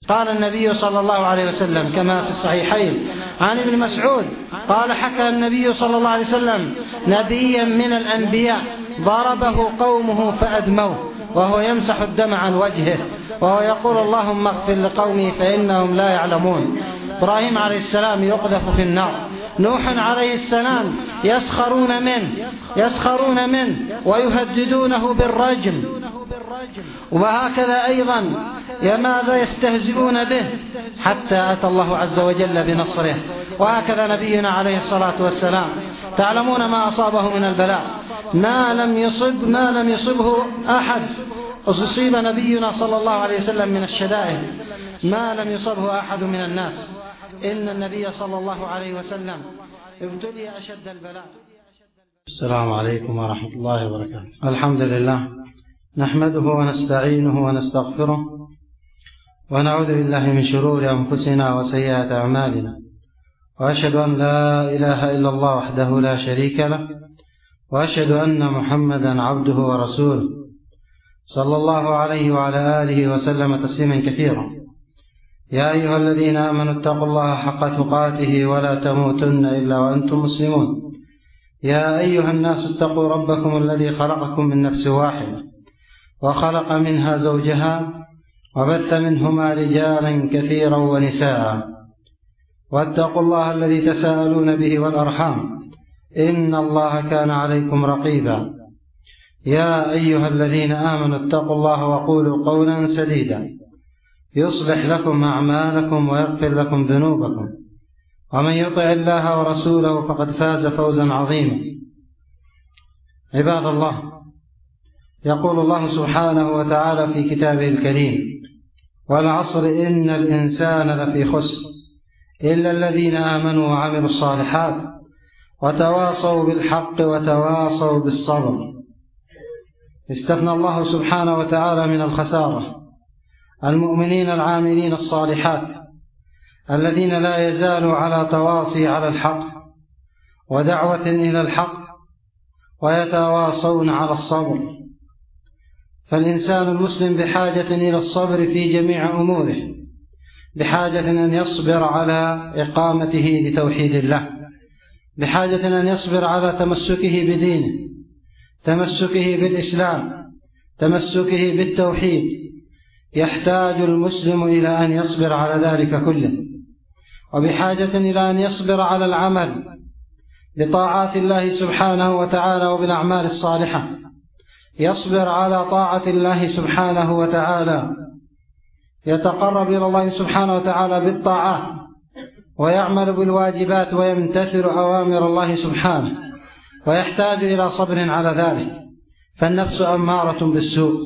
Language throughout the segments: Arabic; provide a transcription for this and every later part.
قال النبي صلى الله عليه وسلم كما في الصحيحين عن ابن مسعود قال: حكى النبي صلى الله عليه وسلم نبيا من الأنبياء ضربه قومه فأدموه وهو يمسح الدم عن وجهه وهو يقول: اللهم اغفر لقومي فإنهم لا يعلمون. إبراهيم عليه السلام يقذف في النار. نوح عليه السلام يسخرون منه ويهددونه بالرجم. وهكذا أيضا ماذا يستهزئون به حتى أتى الله عز وجل بنصره. وهكذا نبينا عليه الصلاة والسلام تعلمون ما أصابه من البلاء ما لم يصبه أحد. أصيب نبينا صلى الله عليه وسلم من الشدائد ما لم يصبه أحد من الناس. إن النبي صلى الله عليه وسلم ابتلي أشد البلاء. السلام عليكم ورحمة الله وبركاته. الحمد لله نحمده ونستعينه ونستغفره ونعوذ بالله من شرور أنفسنا وسيئات أعمالنا، وأشهد أن لا إله إلا الله وحده لا شريك له، وأشهد أن محمدا عبده ورسوله صلى الله عليه وعلى آله وسلم تسليما كثيرا. يا أيها الذين آمنوا اتقوا الله حق تقاته ولا تموتن إلا وأنتم مسلمون. يا أيها الناس اتقوا ربكم الذي خلقكم من نفس واحدة وخلق منها زوجها وبث منهما رجالا كثيرا ونساء، واتقوا الله الذي تساءلون به والأرحام إن الله كان عليكم رقيبا. يا أيها الذين آمنوا اتقوا الله وقولوا قولا سديدا يصلح لكم أعمالكم ويغفر لكم ذنوبكم، ومن يطع الله ورسوله فقد فاز فوزا عظيما. عباد الله، يقول الله سبحانه وتعالى في كتابه الكريم: والعصر إن الإنسان لفي خسر إلا الذين آمنوا وعملوا الصالحات وتواصوا بالحق وتواصوا بالصبر. استثنى الله سبحانه وتعالى من الخسارة المؤمنين العاملين الصالحات الذين لا يزالوا على تواصي على الحق ودعوة إلى الحق ويتواصون على الصبر. فالإنسان المسلم بحاجة إلى الصبر في جميع أموره، بحاجة أن يصبر على إقامته لتوحيد الله، بحاجة أن يصبر على تمسكه بدينه، تمسكه بالإسلام، تمسكه بالتوحيد. يحتاج المسلم إلى أن يصبر على ذلك كله، وبحاجة إلى أن يصبر على العمل بطاعات الله سبحانه وتعالى وبالأعمال الصالحة. يصبر على طاعة الله سبحانه وتعالى، يتقرب إلى الله سبحانه وتعالى بالطاعات ويعمل بالواجبات ويمتثل أوامر الله سبحانه، ويحتاج إلى صبر على ذلك. فالنفس أمارة بالسوء،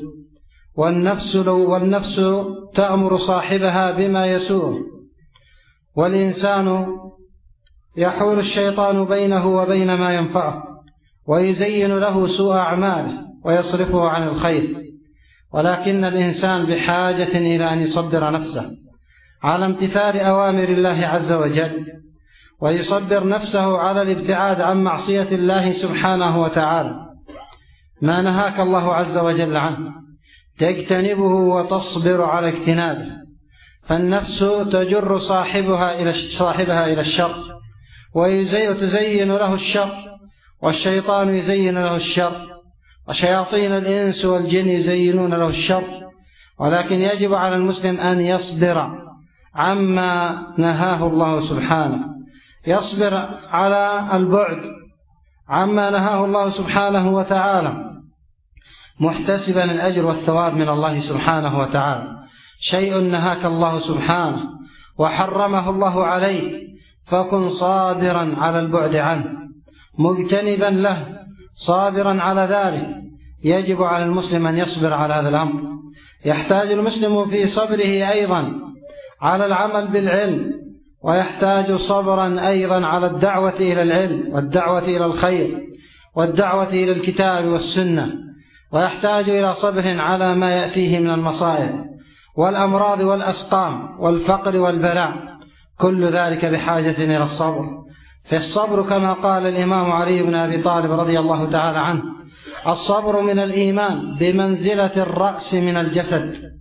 والنفس تأمر صاحبها بما يسوء، والإنسان يحول الشيطان بينه وبين ما ينفعه ويزين له سوء أعماله ويصرفه عن الخير. ولكن الإنسان بحاجة إلى أن يصبر نفسه على امتثال أوامر الله عز وجل، ويصبر نفسه على الابتعاد عن معصية الله سبحانه وتعالى. ما نهاك الله عز وجل عنه تجتنبه وتصبر على اجتنابه. فالنفس تجر صاحبها إلى الشر وتزين له الشر، والشيطان يزين له الشر، وشياطين الإنس والجن يزينون له الشر. ولكن يجب على المسلم أن يصبر عما نهاه الله سبحانه، يصبر على البعد عما نهاه الله سبحانه وتعالى، محتسبا الأجر والثواب من الله سبحانه وتعالى. شيء نهاك الله سبحانه وحرمه الله عليك فكن صابرا على البعد عنه، مجتنبا له، صابرا على ذلك. يجب على المسلم أن يصبر على هذا الأمر. يحتاج المسلم في صبره أيضا على العمل بالعلم، ويحتاج صبرا أيضا على الدعوة إلى العلم والدعوة إلى الخير والدعوة إلى الكتاب والسنة، ويحتاج إلى صبر على ما يأتيه من المصائب والأمراض والأسقام والفقر والبلاء. كل ذلك بحاجة إلى الصبر. فالصبر كما قال الإمام علي بن أبي طالب رضي الله تعالى عنه: الصبر من الإيمان بمنزلة الرأس من الجسد.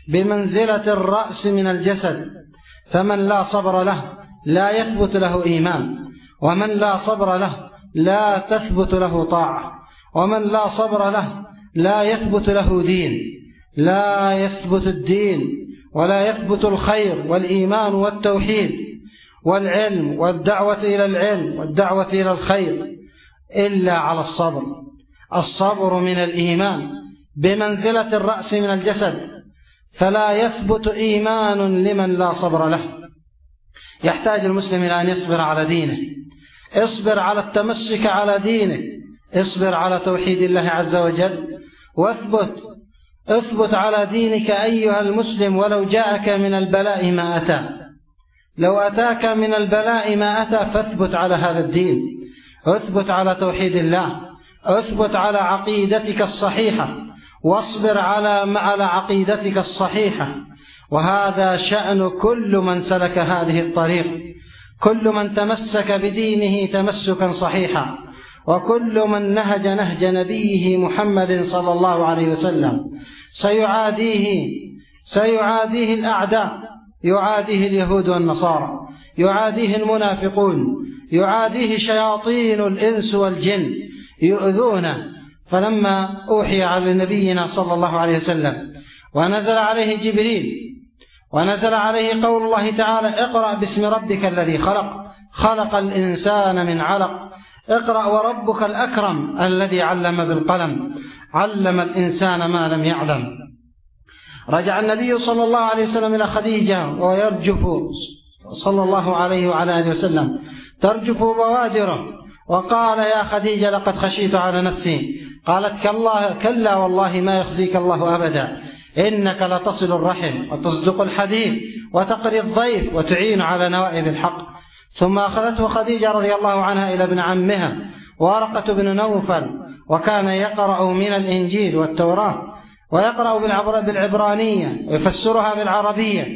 بمنزلة الرأس من الجسد، فمن لا صبر له لا يثبت له إيمان، ومن لا صبر له لا تثبت له طاعة، ومن لا صبر له لا يثبت له دين، لا يثبت الدين ولا يثبت الخير والإيمان والتوحيد والعلم والدعوة إلى العلم والدعوة إلى الخير إلا على الصبر. الصبر من الإيمان بمنزلة الرأس من الجسد، فلا يثبت إيمان لمن لا صبر له. يحتاج المسلم إلى أن يصبر على دينه، اصبر على التمسك على دينك، اصبر على توحيد الله عز وجل، اثبت على دينك أيها المسلم، ولو جاءك من البلاء ما أتى. لو أتاك من البلاء ما أتى فاثبت على هذا الدين، اثبت على توحيد الله، اثبت على عقيدتك الصحيحة، واصبر على عقيدتك الصحيحة. وهذا شأن كل من سلك هذه الطريق، كل من تمسك بدينه تمسكا صحيحا، وكل من نهج نهج نبيه محمد صلى الله عليه وسلم سيعاديه الأعداء، يعاديه اليهود والنصارى، يعاديه المنافقون، يعاديه شياطين الإنس والجن يؤذونه. فلما أوحي على نبينا صلى الله عليه وسلم ونزل عليه جبريل ونزل عليه قول الله تعالى: اقرأ باسم ربك الذي خلق، خلق الإنسان من علق، اقرأ وربك الأكرم الذي علم بالقلم، علم الإنسان ما لم يعلم. رجع النبي صلى الله عليه وسلم إلى خديجة ويرجف صلى الله عليه وعلى آله وسلم، ترجف بوادره، وقال: يا خديجة لقد خشيت على نفسي. قالت: كلا والله ما يخزيك الله أبدا، إنك لتصل الرحم وتصدق الحديث وتقري الضيف وتعين على نوائب الحق. ثم أخذته خديجة رضي الله عنها إلى ابن عمها ورقة بن نوفل، وكان يقرأ من الإنجيل والتوراة، ويقرأ بالعبرانية ويفسرها بالعربية.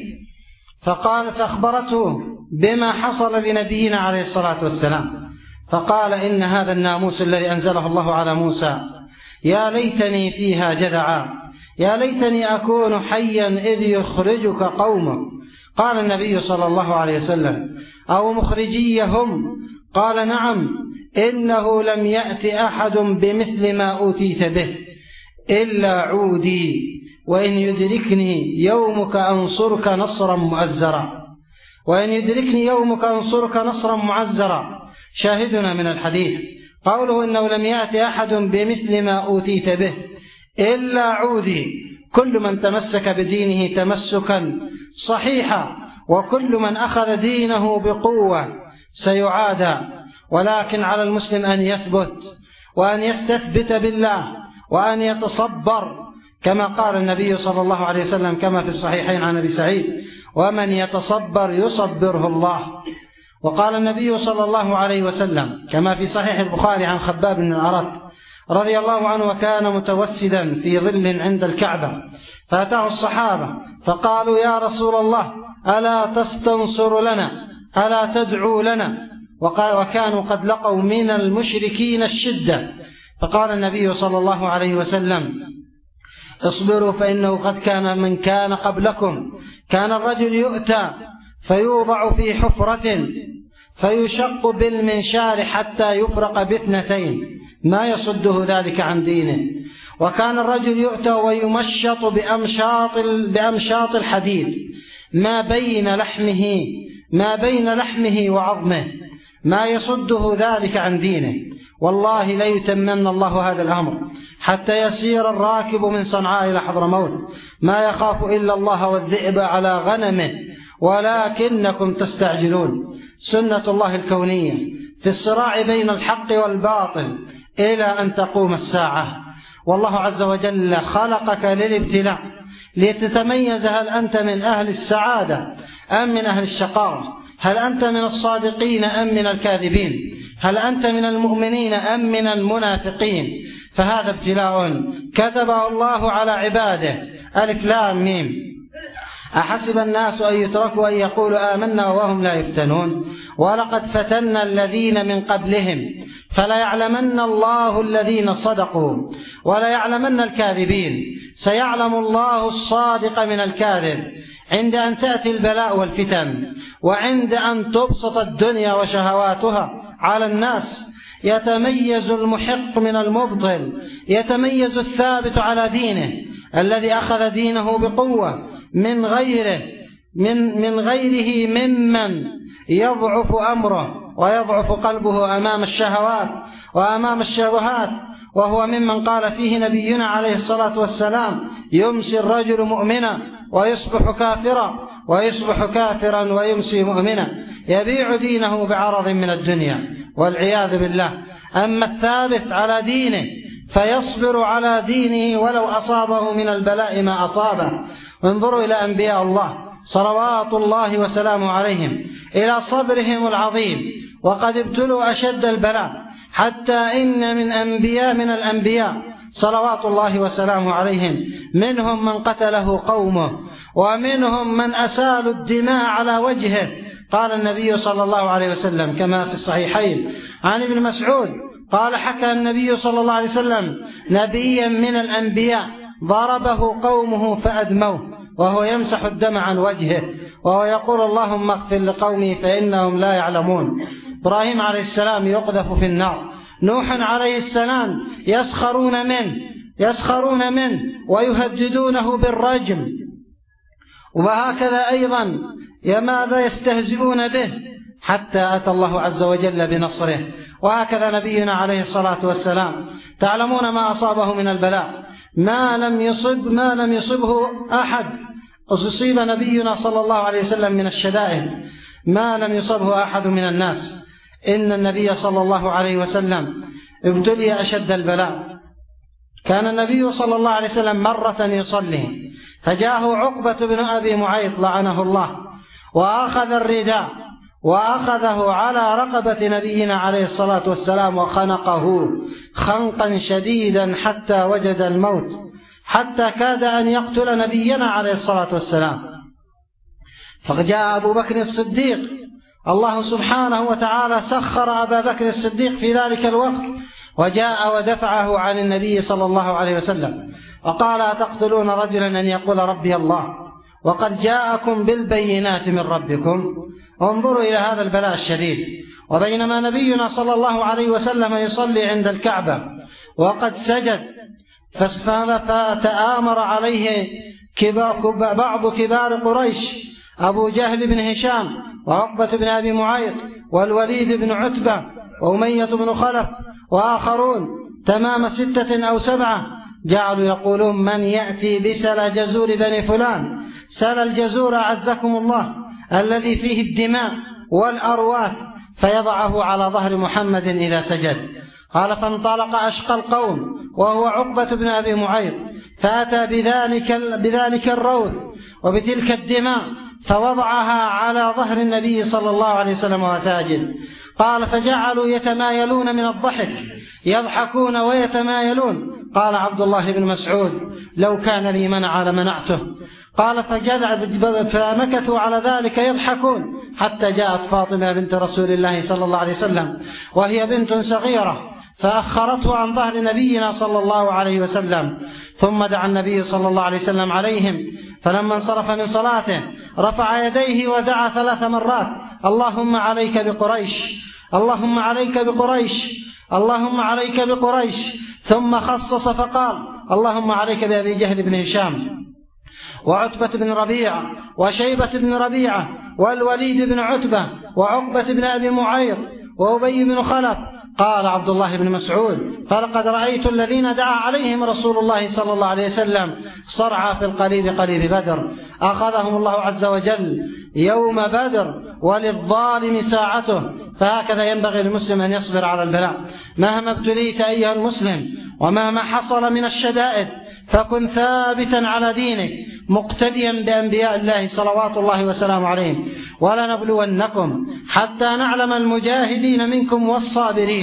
فأخبرته بما حصل لنبينا عليه الصلاة والسلام، فقال: إن هذا الناموس الذي أنزله الله على موسى، يا ليتني فيها جدعا، يا ليتني أكون حيا إذ يخرجك قومك. قال النبي صلى الله عليه وسلم: أو مخرجيهم؟ قال: نعم، إنه لم يأت أحد بمثل ما أوتيت به إلا عودي، وإن يدركني يومك أنصرك نصرا مؤزرا، وإن يدركني يومك أنصرك نصرا معزرا. شاهدنا من الحديث قوله: إنه لم يأت أحد بمثل ما أوتيت به إلا عودي. كل من تمسك بدينه تمسكا صحيحا، وكل من أخذ دينه بقوة سيعادى. ولكن على المسلم أن يثبت وأن يستثبت بالله وأن يتصبر، كما قال النبي صلى الله عليه وسلم كما في الصحيحين عن أبي سعيد: ومن يتصبر يصبره الله. وقال النبي صلى الله عليه وسلم كما في صحيح البخاري عن خباب بن الأرت رضي الله عنه: وكان متوسدا في ظل عند الكعبة، فأتاه الصحابة فقالوا: يا رسول الله، ألا تستنصر لنا، ألا تدعو لنا؟ وكانوا قد لقوا من المشركين الشدة. فقال النبي صلى الله عليه وسلم: اصبروا، فإنه قد كان من كان قبلكم، كان الرجل يؤتى فيوضع في حفرة فيشق بالمنشار حتى يفرق باثنتين ما يصده ذلك عن دينه، وكان الرجل يؤتى ويمشط بأمشاط الحديد ما بين لحمه وعظمه ما يصده ذلك عن دينه. والله لا يتمن الله هذا الأمر حتى يسير الراكب من صنعاء إلى حضرموت ما يخاف إلا الله والذئب على غنمه، ولكنكم تستعجلون. سنة الله الكونية في الصراع بين الحق والباطل إلى أن تقوم الساعة. والله عز وجل خلقك للابتلاء لتتميز، هل أنت من أهل السعادة أم من أهل الشقاوة؟ هل أنت من الصادقين أم من الكاذبين؟ هل أنت من المؤمنين أم من المنافقين؟ فهذا ابتلاء كتبه الله على عباده. ألف لام ميم. أحسب الناس أن يتركوا أن يقولوا آمنا وهم لا يفتنون ولقد فتنا الذين من قبلهم فليعلمن الله الذين صدقوا وليعلمن الكاذبين. سيعلم الله الصادق من الكاذب عند أن تأتي البلاء والفتن، وعند أن تبسط الدنيا وشهواتها على الناس يتميز المحق من المبطل، يتميز الثابت على دينه الذي أخذ دينه بقوة من غيره ممن يضعف أمره ويضعف قلبه أمام الشهوات وأمام الشبهات، وهو ممن قال فيه نبينا عليه الصلاة والسلام: يمسي الرجل مؤمنا ويصبح كافرا، ويصبح كافرا ويمسي مؤمنا، يبيع دينه بعرض من الدنيا والعياذ بالله. أما الثابت على دينه فيصبر على دينه ولو أصابه من البلاء ما أصابه. انظروا إلى أنبياء الله صلوات الله وسلامه عليهم، إلى صبرهم العظيم، وقد ابتلوا أشد البلاء، حتى إن من الأنبياء صلوات الله وسلامه عليهم منهم من قتله قومه، ومنهم من أسالوا الدماء على وجهه. قال النبي صلى الله عليه وسلم كما في الصحيحين عن ابن مسعود قال: حكى النبي صلى الله عليه وسلم نبيا من الأنبياء ضربه قومه فأدموه وهو يمسح الدم عن وجهه وهو يقول: اللهم اغفر لقومي فإنهم لا يعلمون. إبراهيم عليه السلام يقذف في النار، نوح عليه السلام يسخرون منه ويهددونه بالرجم، وهكذا أيضا ماذا يستهزئون به حتى أتى الله عز وجل بنصره. وهكذا نبينا عليه الصلاة والسلام تعلمون ما أصابه من البلاء ما لم يصبه أحد. أصيب نبينا صلى الله عليه وسلم من الشدائد ما لم يصبه أحد من الناس. إن النبي صلى الله عليه وسلم ابتلي أشد البلاء. كان النبي صلى الله عليه وسلم مرة يصلي فجاءه عقبة بن أبي معيط لعنه الله، وأخذ الرداء وأخذه على رقبة نبينا عليه الصلاة والسلام وخنقه خنقا شديدا حتى وجد الموت، حتى كاد أن يقتل نبينا عليه الصلاة والسلام. فجاء أبو بكر الصديق، الله سبحانه وتعالى سخر أبا بكر الصديق في ذلك الوقت، وجاء ودفعه عن النبي صلى الله عليه وسلم وقال: أتقتلون رجلا أن يقول ربي الله وقد جاءكم بالبينات من ربكم؟ انظروا إلى هذا البلاء الشديد. وبينما نبينا صلى الله عليه وسلم يصلي عند الكعبة وقد سجد فتآمر عليه بعض كبار قريش، أبو جهل بن هشام وعقبة بن أبي معيط والوليد بن عتبة وأمية بن خلف وآخرون تمام 6 أو 7، جعلوا يقولون: من يأتي بسل جزور بني فلان، سل الجزور أعزكم الله الذي فيه الدماء والأرواث، فيضعه على ظهر محمد إذا سجد. قال: فانطلق أشقى القوم وهو عقبة بن أبي معيط فأتى بذلك الروث وبتلك الدماء فوضعها على ظهر النبي صلى الله عليه وسلم وساجد. قال: فجعلوا يتمايلون من الضحك، يضحكون ويتمايلون. قال عبد الله بن مسعود: لو كان لي منع لمنعته. قال: فمكثوا على ذلك يضحكون حتى جاءت فاطمة بنت رسول الله صلى الله عليه وسلم وهي بنت صغيرة، فأخرته عن ظهر نبينا صلى الله عليه وسلم، ثم دعا النبي صلى الله عليه وسلم عليهم. فلما انصرف من صلاته رفع يديه ودعا 3 مرات: اللهم عليك بقريش، اللهم عليك بقريش، اللهم عليك بقريش. ثم خصص فقال: اللهم عليك بأبي جهل بن هشام وعتبة بن ربيعة وشيبة بن ربيعة والوليد بن عتبة وعقبة بن أبي معيط وأبي بن خلف. قال عبد الله بن مسعود: فلقد رأيت الذين دعا عليهم رسول الله صلى الله عليه وسلم صرعى في القليب قليب بدر، أخذهم الله عز وجل يوم بدر، وللظالم ساعته. فهكذا ينبغي للمسلم أن يصبر على البلاء مهما ابتليت أيها المسلم ومهما حصل من الشدائد، فكن ثابتا على دينك مقتديا بأنبياء الله صلوات الله وسلامه عليهم. ولنبلونكم حتى نعلم المجاهدين منكم والصابرين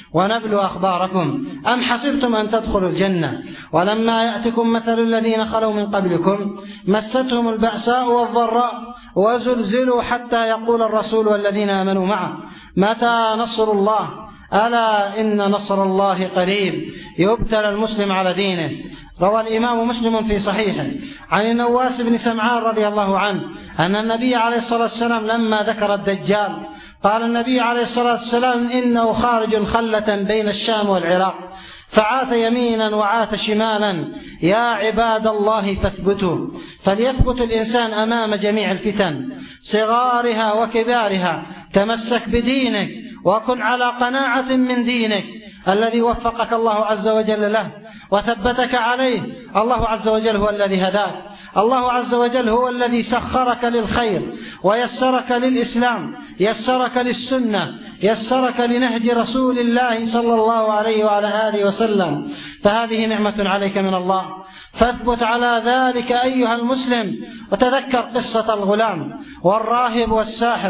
ونبلو أخباركم أم حسبتم أن تدخلوا الجنة ولما يأتكم مثل الذين خلوا من قبلكم مستهم البأساء والضراء وزلزلوا حتى يقول الرسول والذين آمنوا معه متى نصر الله ألا إن نصر الله قريب. يبتلى المسلم على دينه. روى الإمام مسلم في صحيحه عن النواس بن سمعان رضي الله عنه أن النبي عليه الصلاة والسلام لما ذكر الدجال قال النبي عليه الصلاة والسلام إنه خارج خلة بين الشام والعراق فعاث يمينا وعاث شمالا يا عباد الله فاثبتوا. فليثبت الإنسان أمام جميع الفتن صغارها وكبارها. تمسك بدينك وكن على قناعة من دينك الذي وفقك الله عز وجل له وثبتك عليه. الله عز وجل هو الذي هداك. الله عز وجل هو الذي سخرك للخير ويسرك للإسلام، يسرك للسنة، يسرك لنهج رسول الله صلى الله عليه وعلى آله وسلم. فهذه نعمة عليك من الله، فاثبت على ذلك أيها المسلم. وتذكر قصة الغلام والراهب والساحر.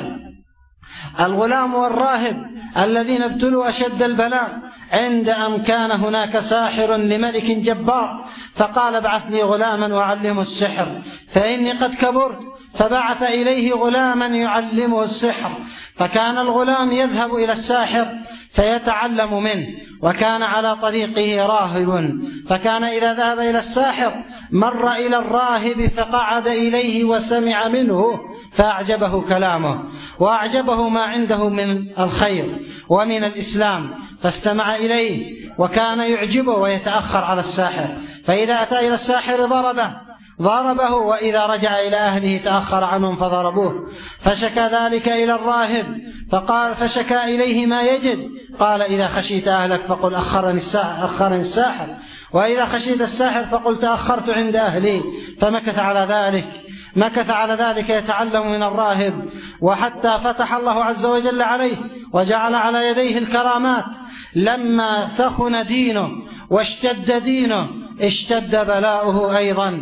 الغلام والراهب الذين ابتلوا أشد البلاء عند أن كان هناك ساحر لملك جبار فقال ابعث لي غلاما وعلمه السحر فإني قد كبرت، فبعث إليه غلاما يعلمه السحر. فكان الغلام يذهب إلى الساحر فيتعلم منه، وكان على طريقه راهب، فكان إذا ذهب إلى الساحر مر إلى الراهب فقعد إليه وسمع منه فأعجبه كلامه وأعجبه ما عنده من الخير ومن الإسلام فاستمع إليه وكان يعجبه ويتأخر على الساحر. فإذا أتى إلى الساحر ضربه وإذا رجع إلى أهله تأخر عنهم فضربوه. فشكى ذلك إلى الراهب فشكى إليه ما يجد. قال إذا خشيت أهلك فقل أخرني الساحر، وإذا خشيت الساحر فقل تأخرت عند أهلي. فمكث على ذلك يتعلم من الراهب وحتى فتح الله عز وجل عليه وجعل على يديه الكرامات. لما ثخن دينه واشتد دينه اشتد بلاؤه أيضا.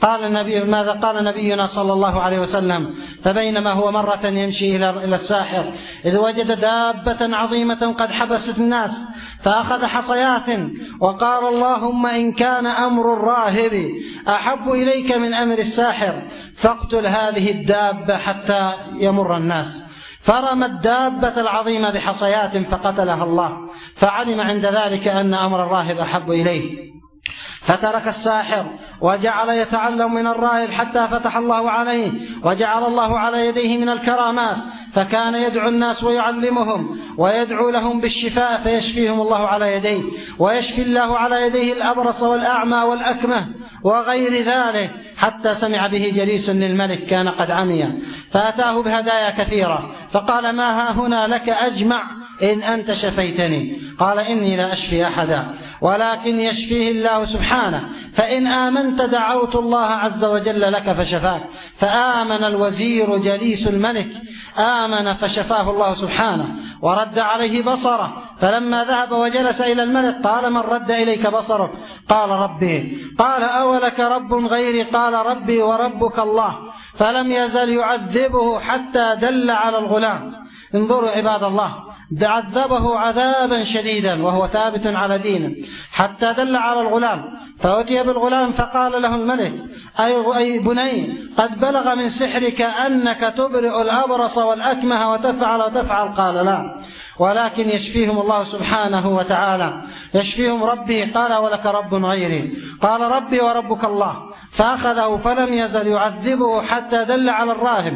ماذا قال نبينا صلى الله عليه وسلم؟ فبينما هو مرة يمشي إلى الساحر إذ وجد دابة عظيمة قد حبست الناس فأخذ حصيات وقال اللهم إن كان أمر الراهب أحب إليك من أمر الساحر فاقتل هذه الدابة حتى يمر الناس. فرمى الدابة العظيمة بحصيات فقتلها الله، فعلم عند ذلك أن أمر الراهب أحب إليه فترك الساحر وجعل يتعلم من الراهب حتى فتح الله عليه وجعل الله على يديه من الكرامات. فكان يدعو الناس ويعلمهم ويدعو لهم بالشفاء فيشفيهم الله على يديه، ويشفي الله على يديه الأبرص والأعمى والأكمه وغير ذلك، حتى سمع به جليس للملك كان قد عمي فأتاه بهدايا كثيرة فقال ما ها هنا لك أجمع إن أنت شفيتني. قال إني لا أشفي أحدا ولكن يشفيه الله سبحانه، فإن آمنت دعوت الله عز وجل لك فشفاك. فآمن الوزير جليس الملك، آمن فشفاه الله سبحانه ورد عليه بصره. فلما ذهب وجلس إلى الملك قال من رد إليك بصرك؟ قال ربي. قال أولك رب غيري؟ قال ربي وربك الله. فلم يزل يعذبه حتى دل على الغلام. انظروا عباد الله، عذبه عذابا شديدا وهو ثابت على دينه حتى دل على الغلام. فأتي بالغلام فقال له الملك أي بني قد بلغ من سحرك أنك تبرئ الأبرص والأكمه وتفعل. قال لا، ولكن يشفيهم الله سبحانه وتعالى، يشفيهم ربي. قال ولك رب غيري؟ قال ربي وربك الله. فأخذه فلم يزل يعذبه حتى دل على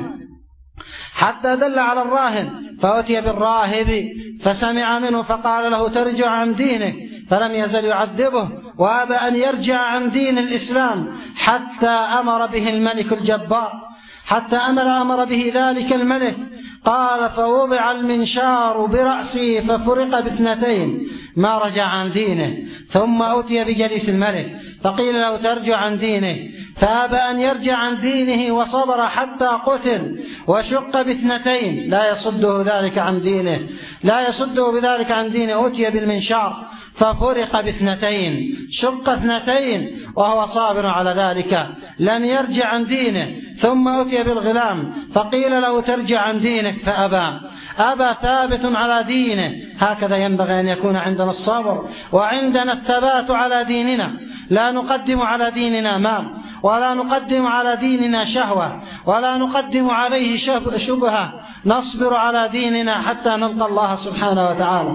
الراهب. فأتي بالراهب فسمع منه فقال له ترجع عن دينك، فلم يزل يعذبه وأبى أن يرجع عن دين الإسلام حتى أمر به الملك الجبار، حتى أمر به ذلك الملك. قال فوضع المنشار برأسه ففرق باثنتين ما رجع عن دينه. ثم أتي بجليس الملك فقيل له ترجع عن دينه، فأبى أن يرجع عن دينه وصبر حتى قتل وشق باثنتين لا يصده بذلك عن دينه. أتي بالمنشار ففرق باثنتين، شق اثنتين وهو صابر على ذلك، لم يرجع عن دينه. ثم أتي بالغلام فقيل له ترجع عن دينك فأبى، أبى ثابت على دينه. هكذا ينبغي أن يكون عندنا الصبر وعندنا الثبات على ديننا، لا نقدم على ديننا مال، ولا نقدم على ديننا شهوة، ولا نقدم عليه شبهة، نصبر على ديننا حتى نلقى الله سبحانه وتعالى.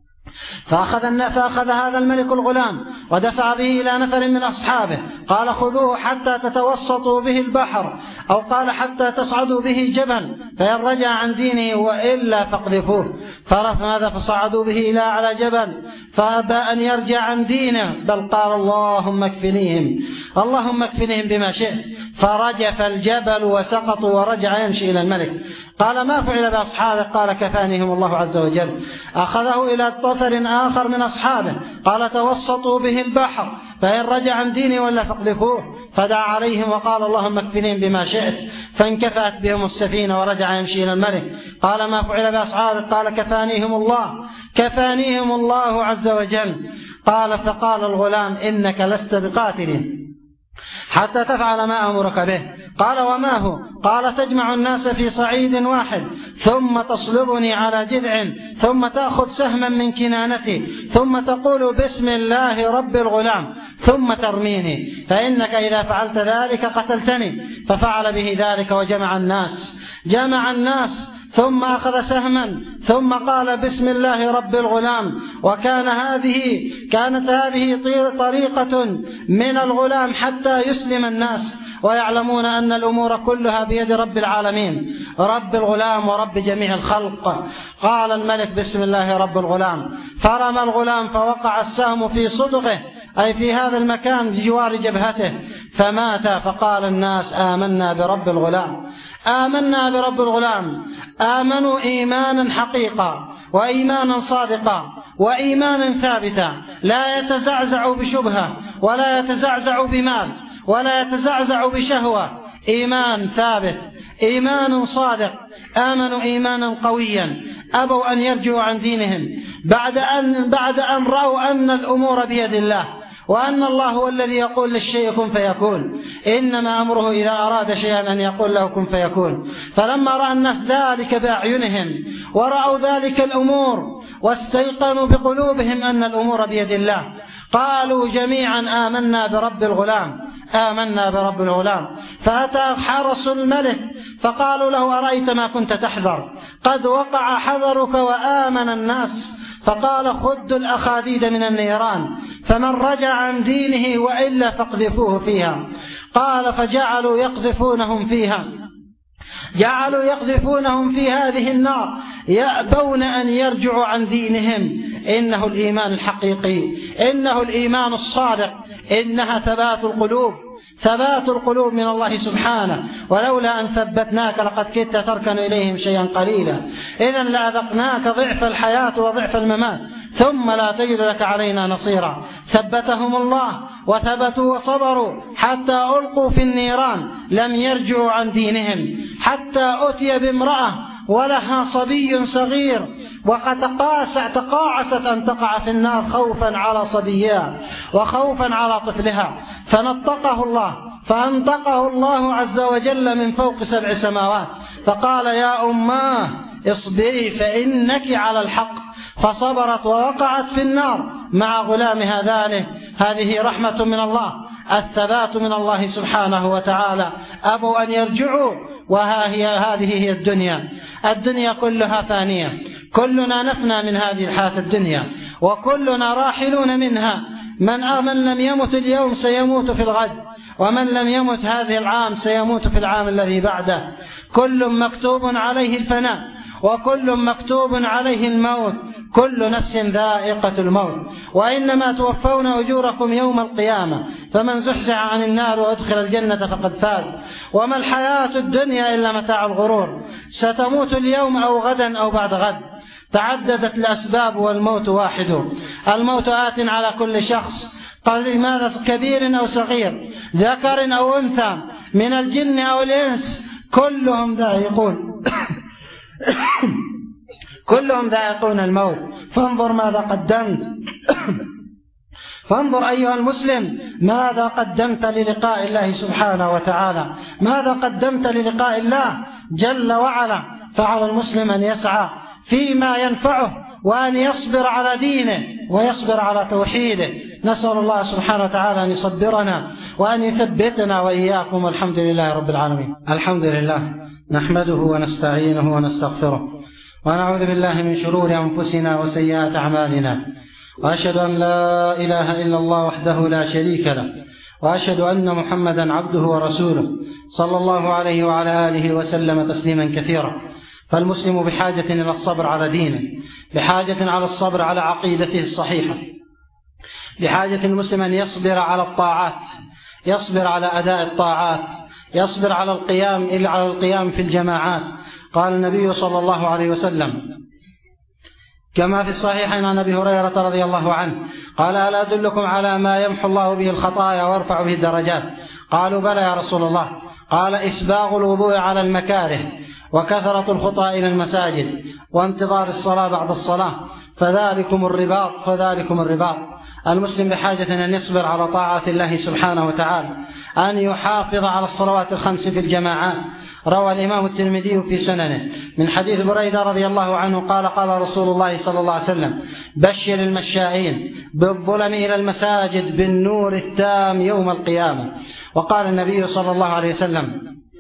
فأخذ هذا الملك الغلام ودفع به إلى نفر من أصحابه، قال خذوه حتى تتوسطوا به البحر، أو قال حتى تصعدوا به جبل، فإن رجع عن دينه وإلا فاقذفوه. فماذا فصعدوا به إلى على جبل فأبى أن يرجع عن دينه، بل قال اللهم اكفنيهم بما شئت، فرجف الجبل وسقطوا ورجع يمشي إلى الملك. قال ما فعل بأصحابه؟ قال كفانيهم الله عز وجل. أخذه إلى طفر آخر من أصحابه، قال توسطوا به البحر، فإن رجع عن دينه ولا فاقذفوه، فدعا عليهم وقال اللهم اكفنيهم بما شئت، فانكفأت بهم السفينة ورجع يمشي إلى الملك. قال ما فعل بأصحابه؟ قال كفانيهم الله عز وجل. فقال الغلام إنك لست بقاتل حتى تفعل ما أمرك به. قال وما هو؟ قال تجمع الناس في صعيد واحد، ثم تصلبني على جذع، ثم تأخذ سهما من كنانتي، ثم تقول بسم الله رب الغلام، ثم ترميني، فإنك إذا فعلت ذلك قتلتني. ففعل به ذلك وجمع الناس ثم أخذ سهما، ثم قال بسم الله رب الغلام. كانت هذه طريقة من الغلام حتى يسلم الناس ويعلمون أن الأمور كلها بيد رب العالمين، رب الغلام ورب جميع الخلق. قال الملك بسم الله رب الغلام، فرمى الغلام فوقع السهم في صدغه، أي في هذا المكان بجوار جبهته، فمات. فقال الناس آمنا برب الغلام. آمنوا إيمانا حقيقا، وإيمانا صادقا، وإيمانا ثابتا، لا يتزعزع بشبهة، ولا يتزعزع بمال، ولا يتزعزع بشهوة. إيمان ثابت، إيمان صادق. آمنوا إيمانا قويا، أبوا أن يرجعوا عن دينهم بعد أن رأوا أن الأمور بيد الله، وأن الله هو الذي يقول للشيء كن فيكون، إنما أمره إذا أراد شيئا أن يقول له كن فيكون. فلما رأى الناس ذلك بأعينهم ورأوا ذلك الأمور واستيقنوا بقلوبهم أن الأمور بيد الله، قالوا جميعا آمنا برب الغلام. فأتى حرس الملك فقالوا له أرأيت ما كنت تحذر؟ قد وقع حذرك وآمن الناس. فقال خذوا الأخاديد من النيران، فمن رجع عن دينه وإلا فاقذفوه فيها. قال فجعلوا يقذفونهم في هذه النار، يأبون أن يرجعوا عن دينهم. إنه الإيمان الحقيقي، إنه الإيمان الصادق، إنها ثبات القلوب من الله سبحانه. ولولا أن ثبتناك لقد كدت تركن إليهم شيئا قليلا، إذن لأذقناك ضعف الحياة وضعف الممات، ثم لا تجد لك علينا نصيرا. ثبتهم الله وثبتوا وصبروا حتى ألقوا في النيران، لم يرجعوا عن دينهم، حتى أتي بامرأة ولها صبي صغير وقد تقاعست أن تقع في النار خوفا على صبيها وخوفا على طفلها، فأنطقه الله عز وجل من فوق 7 سماوات، فقال يا أماه اصبري فإنك على الحق، فصبرت ووقعت في النار مع غلامها ذلك. هذه رحمة من الله، الثبات من الله سبحانه وتعالى. أبوا أن يرجعوا، هذه هي الدنيا كلها فانية، كلنا نفنى من هذه الحياة الدنيا، وكلنا راحلون منها. من لم يمت اليوم سيموت في الغد، ومن لم يمت هذه العام سيموت في العام الذي بعده. كل مكتوب عليه الفناء، وكل مكتوب عليه الموت، كل نفس ذائقة الموت، وإنما توفون أجوركم يوم القيامة، فمن زحزح عن النار وأدخل الجنة فقد فاز، وما الحياة الدنيا إلا متاع الغرور. ستموت اليوم أو غدا أو بعد غد، تعددت الأسباب والموت واحد. الموت آت على كل شخص، ماذا كبير أو صغير، ذكر أو أنثى، من الجن أو الإنس، كلهم ذائقون الموت. فانظر ماذا قدمت فانظر أيها المسلم ماذا قدمت للقاء الله سبحانه وتعالى، ماذا قدمت للقاء الله جل وعلا. فعلى المسلم أن يسعى فيما ينفعه، وأن يصبر على دينه ويصبر على توحيده. نسأل الله سبحانه وتعالى أن يصبرنا وأن يثبتنا وإياكم، والحمد لله رب العالمين. الحمد لله نحمده ونستعينه ونستغفره، ونعوذ بالله من شرور أنفسنا وسيئات أعمالنا، وأشهد أن لا إله إلا الله وحده لا شريك له، وأشهد أن محمدا عبده ورسوله صلى الله عليه وعلى آله وسلم تسليما كثيرا. فالمسلم بحاجة إلى الصبر على دينه، بحاجة على الصبر على عقيدته الصحيحة، بحاجة المسلم أن يصبر على الطاعات، يصبر على أداء الطاعات، يصبر على القيام في الجماعات. قال النبي صلى الله عليه وسلم كما في الصحيحين عن أبي هريرة رضي الله عنه قال: ألا أدلكم على ما يمحو الله به الخطايا ويرفع به الدرجات؟ قالوا: بلى يا رسول الله. قال: إسباغ الوضوء على المكاره، وكثرة الخطى إلى المساجد، وانتظار الصلاة بعد الصلاة، فذلكم الرباط. المسلم بحاجة أن يصبر على طاعة الله سبحانه وتعالى، أن يحافظ على الصلوات الخمس في الجماعات. روى الإمام الترمذي في سننه من حديث بريدة رضي الله عنه قال: قال رسول الله صلى الله عليه وسلم: بشر المشائين بالظلم إلى المساجد بالنور التام يوم القيامة. وقال النبي صلى الله عليه وسلم: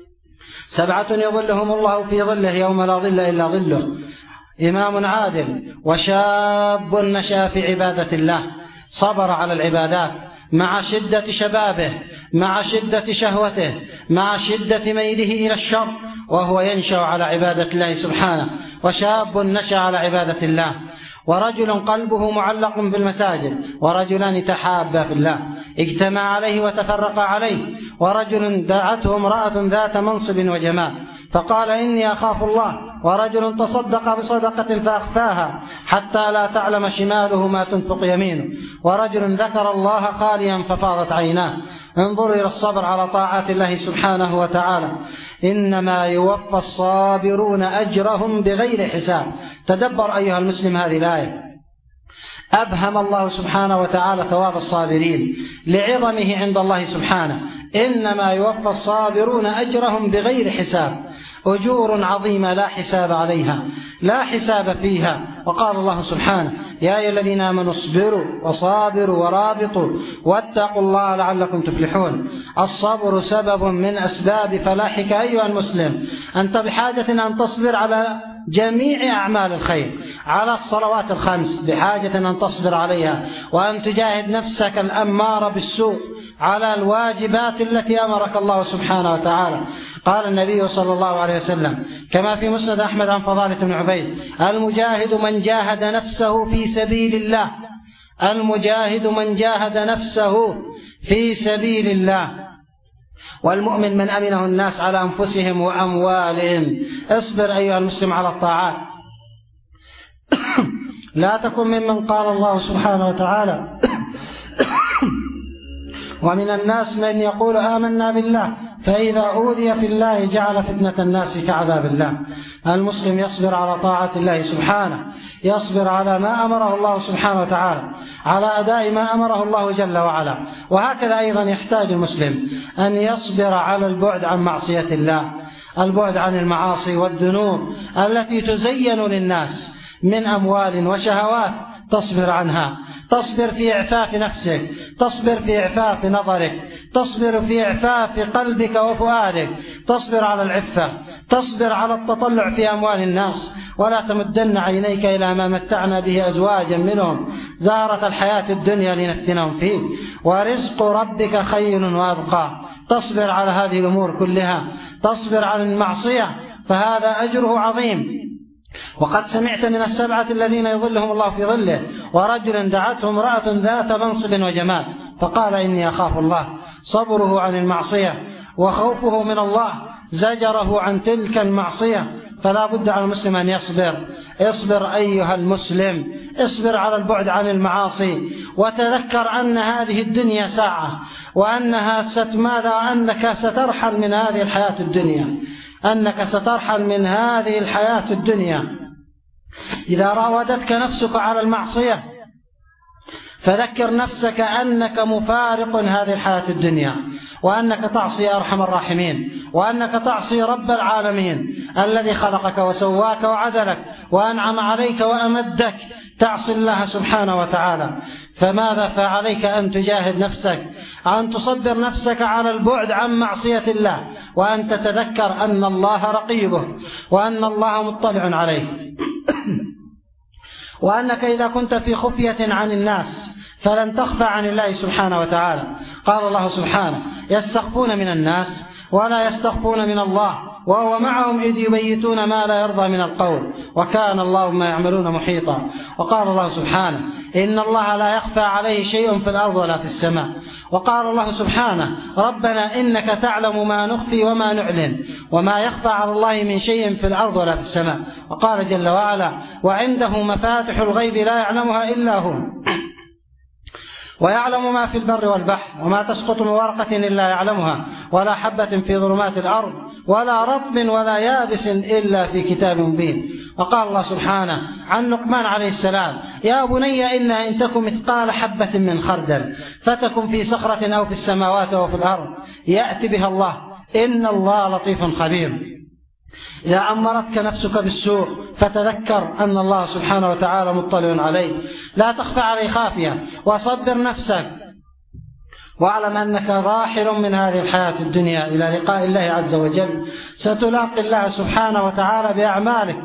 7 يظلهم الله في ظله يوم لا ظل إلا ظله: إمام عادل، وشاب نشأ في عبادة الله، صبر على العبادات مع شدة شبابه، مع شدة شهوته، مع شدة ميله إلى الشر، وهو ينشأ على عبادة الله سبحانه. وشاب نشأ على عبادة الله، ورجل قلبه معلق بالمساجد، ورجلان تحابا في الله اجتمع عليه وتفرقا عليه، ورجل دعته امرأة ذات منصب وجمال فقال: إني أخاف الله، ورجل تصدق بصدقة فأخفاها حتى لا تعلم شماله ما تنفق يمينه، ورجل ذكر الله خاليا ففاضت عيناه. انظروا إلى الصبر على طاعات الله سبحانه وتعالى: إنما يوفى الصابرون أجرهم بغير حساب. تدبر أيها المسلم هذه الآية، أبهم الله سبحانه وتعالى ثواب الصابرين لعظمه عند الله سبحانه. إنما يوفى الصابرون أجرهم بغير حساب، أجور عظيمة لا حساب عليها، لا حساب فيها. وقال الله سبحانه: يا أيها الذين آمنوا اصبروا وصابروا ورابطوا واتقوا الله لعلكم تفلحون. الصبر سبب من أسباب فلاحك أيها المسلم. أنت بحاجة أن تصبر على جميع أعمال الخير، على الصلوات الخمس بحاجة أن تصبر عليها، وأن تجاهد نفسك الأمارة بالسوء على الواجبات التي أمرك الله سبحانه وتعالى. قال النبي صلى الله عليه وسلم كما في مسند أحمد عن فضالة بن عبيد: المجاهد من جاهد نفسه في سبيل الله، المجاهد من جاهد نفسه في سبيل الله، والمؤمن من أمنه الناس على أنفسهم وأموالهم. اصبر أيها المسلم على الطاعات، لا تكن ممن قال الله سبحانه وتعالى: ومن الناس من يقول آمنا بالله فإذا أوذي في الله جعل فتنة الناس كعذاب الله. المسلم يصبر على طاعة الله سبحانه، يصبر على ما أمره الله سبحانه وتعالى، على أداء ما أمره الله جل وعلا. وهكذا أيضا يحتاج المسلم أن يصبر على البعد عن معصية الله، البعد عن المعاصي والذنوب التي تزين للناس من أموال وشهوات. تصبر عنها، تصبر في إعفاف نفسك، تصبر في إعفاف نظرك، تصبر في إعفاف قلبك وفؤادك، تصبر على العفة، تصبر على التطلع في أموال الناس. ولا تمدن عينيك إلى ما متعنا به أزواجا منهم زهرة الحياة الدنيا لنفتنهم فيه، ورزق ربك خير وأبقى. تصبر على هذه الأمور كلها، تصبر على المعصية فهذا أجره عظيم. وقد سمعت من 7 الذين يظلهم الله في ظله: ورجل دعته امرأة ذات منصب وجمال فقال: إني أخاف الله. صبره عن المعصية وخوفه من الله زجره عن تلك المعصية. فلا بد على المسلم أن يصبر. اصبر أيها المسلم، اصبر على البعد عن المعاصي، وتذكر أن هذه الدنيا ساعة، وأنك سترحل من هذه الحياة الدنيا، أنك سترحل من هذه الحياة الدنيا. إذا راودتك نفسك على المعصية فذكر نفسك أنك مفارق هذه الحياة الدنيا، وأنك تعصي أرحم الراحمين، وأنك تعصي رب العالمين الذي خلقك وسواك وعدلك وأنعم عليك وأمدك، تعصي الله سبحانه وتعالى. فماذا فعليك أن تجاهد نفسك، أن تصبر نفسك على البعد عن معصية الله، وأن تتذكر أن الله رقيبه، وأن الله مطلع عليه، وأنك إذا كنت في خفية عن الناس فلن تخفى عن الله سبحانه وتعالى. قال الله سبحانه: يستخفون من الناس ولا يستخفون من الله وهو معهم إذ يبيتون ما لا يرضى من القول وكان الله ما يعملون محيطا. وقال الله سبحانه: إن الله لا يخفى عليه شيء في الأرض ولا في السماء. وقال الله سبحانه: ربنا إنك تعلم ما نخفي وما نعلن وما يخفى على الله من شيء في الأرض ولا في السماء. وقال جل وعلا: وعنده مفاتح الغيب لا يعلمها إلا هو ويعلم ما في البر والبحر وما تسقط من ورقة إلا يعلمها ولا حبة في ظلمات الأرض ولا رطب ولا يابس إلا في كتاب مبين. وقال الله سبحانه عن لقمان عليه السلام: يا بني إنها إن تكن مثقال حبة من خردل فتكن في صخرة أو في السماوات أو في الأرض يأتي بها الله إن الله لطيف خبير. إذا أمرتك نفسك بالسوء فتذكر أن الله سبحانه وتعالى مطلع عليك، لا تخفى عليه خافية، وصبر نفسك، واعلم أنك راحل من هذه الحياة الدنيا إلى لقاء الله عز وجل. ستلاقي الله سبحانه وتعالى بأعمالك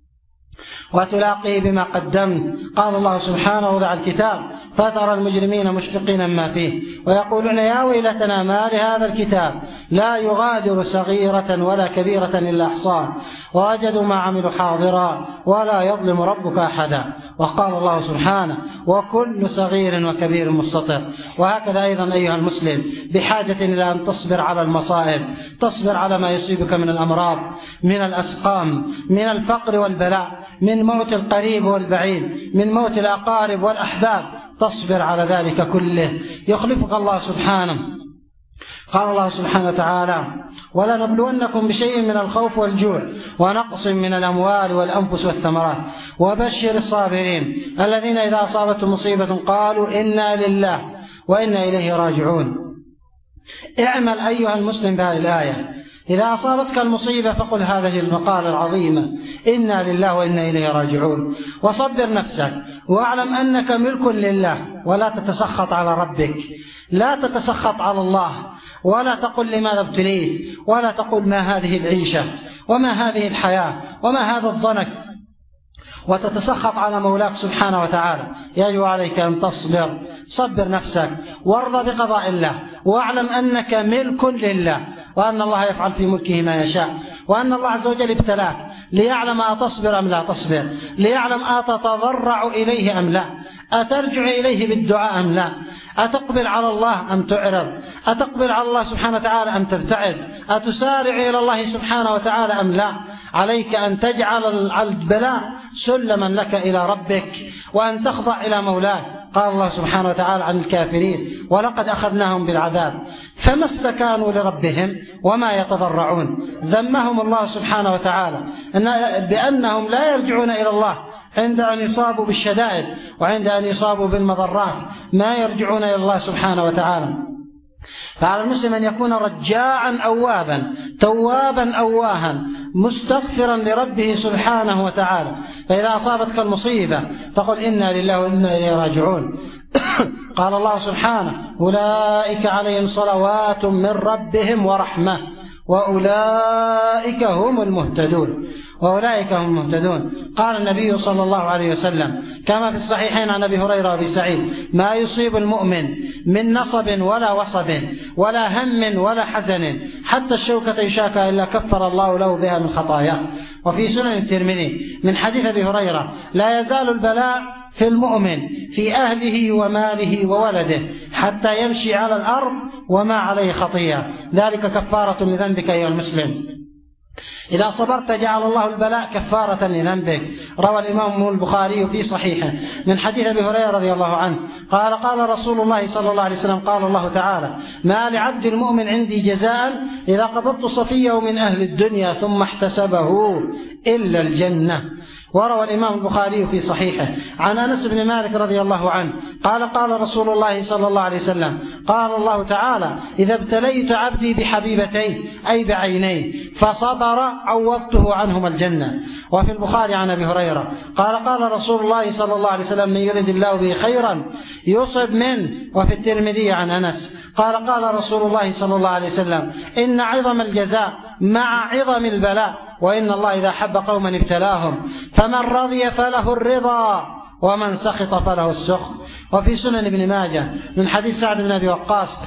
وتلاقيه بما قدمت. قال الله سبحانه: وضع الكتاب فترى المجرمين مشفقين مما فيه ويقولون يا ويلتنا ما لهذا الكتاب لا يغادر صغيرة ولا كبيرة إلا أحصاها ووجدوا ما عملوا حاضرا ولا يظلم ربك أحدا. وقال الله سبحانه: وكل صغير وكبير مستطر. وهكذا أيضا أيها المسلم بحاجة إلى أن تصبر على المصائب، تصبر على ما يصيبك من الأمراض، من الأسقام، من الفقر والبلاء، من موت القريب والبعيد، من موت الأقارب والأحباب، تصبر على ذلك كله يخلفك الله سبحانه. قال الله سبحانه وتعالى: ولنبلونكم بشيء من الخوف والجوع ونقص من الأموال والأنفس والثمرات وبشر الصابرين الذين إذا أصابتهم مصيبة قالوا إنا لله وإنا إليه راجعون. اعمل أيها المسلم بهذه الآية، إذا أصابتك المصيبة فقل هذه المقالة العظيمة: إنا لله وإنا إليه راجعون. وصبر نفسك واعلم أنك ملك لله، ولا تتسخط على ربك، لا تتسخط على الله، ولا تقل لماذا ابتليت، ولا تقل ما هذه العيشة وما هذه الحياة وما هذا الضنك، وتتسخط على مولاك سبحانه وتعالى. يجب عليك أن تصبر، صبر نفسك وارضى بقضاء الله، واعلم أنك ملك لله، وأن الله يفعل في ملكه ما يشاء، وأن الله عز وجل ابتلاك ليعلم أتصبر أم لا تصبر، ليعلم أتتضرع إليه أم لا، أترجع إليه بالدعاء أم لا، أتقبل على الله أم تعرض، أتقبل على الله سبحانه وتعالى أم تبتعد، أتسارع إلى الله سبحانه وتعالى أم لا. عليك أن تجعل البلاء سلما لك إلى ربك، وأن تخضع إلى مولاك. قال الله سبحانه وتعالى عن الكافرين: ولقد أخذناهم بالعذاب فما استكانوا لربهم وما يتضرعون. ذمهم الله سبحانه وتعالى بأنهم لا يرجعون إلى الله عند أن يصابوا بالشدائد وعند أن يصابوا بالمضرات، ما يرجعون إلى الله سبحانه وتعالى. فعلى المسلم أن يكون رجاعا أوابا توابا أواها مستغفرا لربه سبحانه وتعالى. فإذا أصابتك المصيبة فقل إنا لله وإنا إليه راجعون. قال الله سبحانه: أولئك عليهم صلوات من ربهم ورحمة وأولئك هم المهتدون. وأولئك هم المهتدون. قال النبي صلى الله عليه وسلم كما في الصحيحين عن أبي هريرة وأبي سعيد: ما يصيب المؤمن من نصب ولا وصب ولا هم ولا حزن حتى الشوكة يشاكى إلا كفر الله له بها من خطاياه. وفي سنن الترمذي من حديث أبي هريرة: لا يزال البلاء في المؤمن في أهله وماله وولده حتى يمشي على الأرض وما عليه خطيئة، ذلك كفارة لذنبك أيها المسلم. إذا صبرت جعل الله البلاء كفارة لذنبك. روى الإمام البخاري في صحيحه من حديث أبي هريرة رضي الله عنه قال قال رسول الله صلى الله عليه وسلم قال الله تعالى: ما لعبد المؤمن عندي جزاء إذا قبضت صفيه من أهل الدنيا ثم احتسبه إلا الجنة. وروى الإمام البخاري في صحيحه عن أنس بن مالك رضي الله عنه قال قال رسول الله صلى الله عليه وسلم قال الله تعالى: إذا ابتليت عبدي بحبيبتين أي بعينين فصبر عوضته عنهما الجنة. وفي البخاري عن أبي هريرة قال قال رسول الله صلى الله عليه وسلم: من يرد الله به خيرا يصب منه. وفي الترمذي عن أنس قال قال رسول الله صلى الله عليه وسلم: إن عظم الجزاء مع عظم البلاء، وإن الله إذا حب قوما ابتلاهم، فمن رضي فله الرضا ومن سخط فله السخط. وفي سنن ابن ماجه من حديث سعد بن أبي وقاص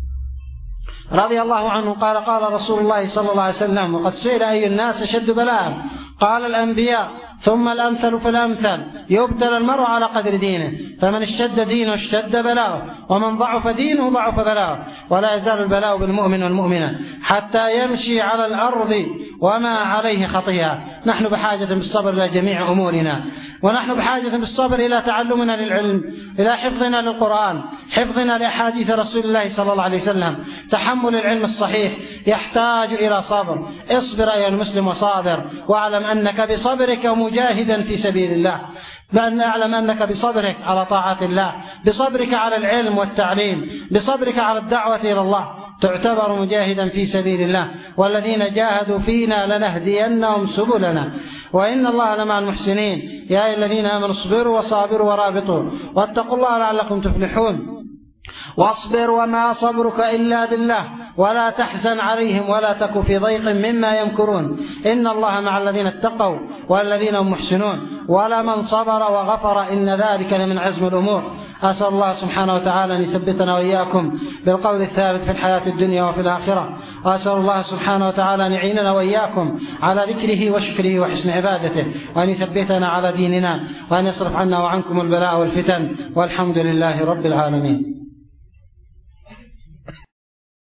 رضي الله عنه قال قال رسول الله صلى الله عليه وسلم: وقد سئل أي الناس أشد بلاء؟ قال: الأنبياء، ثم الأمثل فالأمثل، يبتلى المرء على قدر دينه، فمن اشتد دينه اشتد بلاؤه، ومن ضعف دينه ضعف بلاؤه. ولا يزال البلاء بالمؤمن والمؤمنة حتى يمشي على الأرض وما عليه خطيئة. نحن بحاجة بالصبر إلى جميع أمورنا، ونحن بحاجة بالصبر إلى تعلمنا للعلم، إلى حفظنا للقرآن، حفظنا لأحاديث رسول الله صلى الله عليه وسلم. تحمل العلم الصحيح يحتاج إلى صبر. اصبر أيها المسلم وصابر، واعلم أنك بصبرك مجاهدا في سبيل الله، بأن أعلم أنك بصبرك على طاعة الله، بصبرك على العلم والتعليم، بصبرك على الدعوة إلى الله تعتبر مجاهدا في سبيل الله. والذين جاهدوا فينا لنهدينهم سبلنا وإن الله لمع المحسنين. يا أيها الذين آمنوا اصبروا وصابروا ورابطوا واتقوا الله لعلكم تفلحون. واصبر وما صبرك إلا بالله ولا تحزن عليهم ولا تك في ضيق مما يمكرون، إن الله مع الذين اتقوا والذين هم محسنون. ولمن صبر وغفر إن ذلك لمن عزم الأمور. أسأل الله سبحانه وتعالى أن يثبتنا وإياكم بالقول الثابت في الحياة الدنيا وفي الآخرة. وأسأل الله سبحانه وتعالى أن يعيننا وإياكم على ذكره وشكره وحسن عبادته، وأن يثبتنا على ديننا، وأن يصرف عنا وعنكم البلاء والفتن، والحمد لله رب العالمين.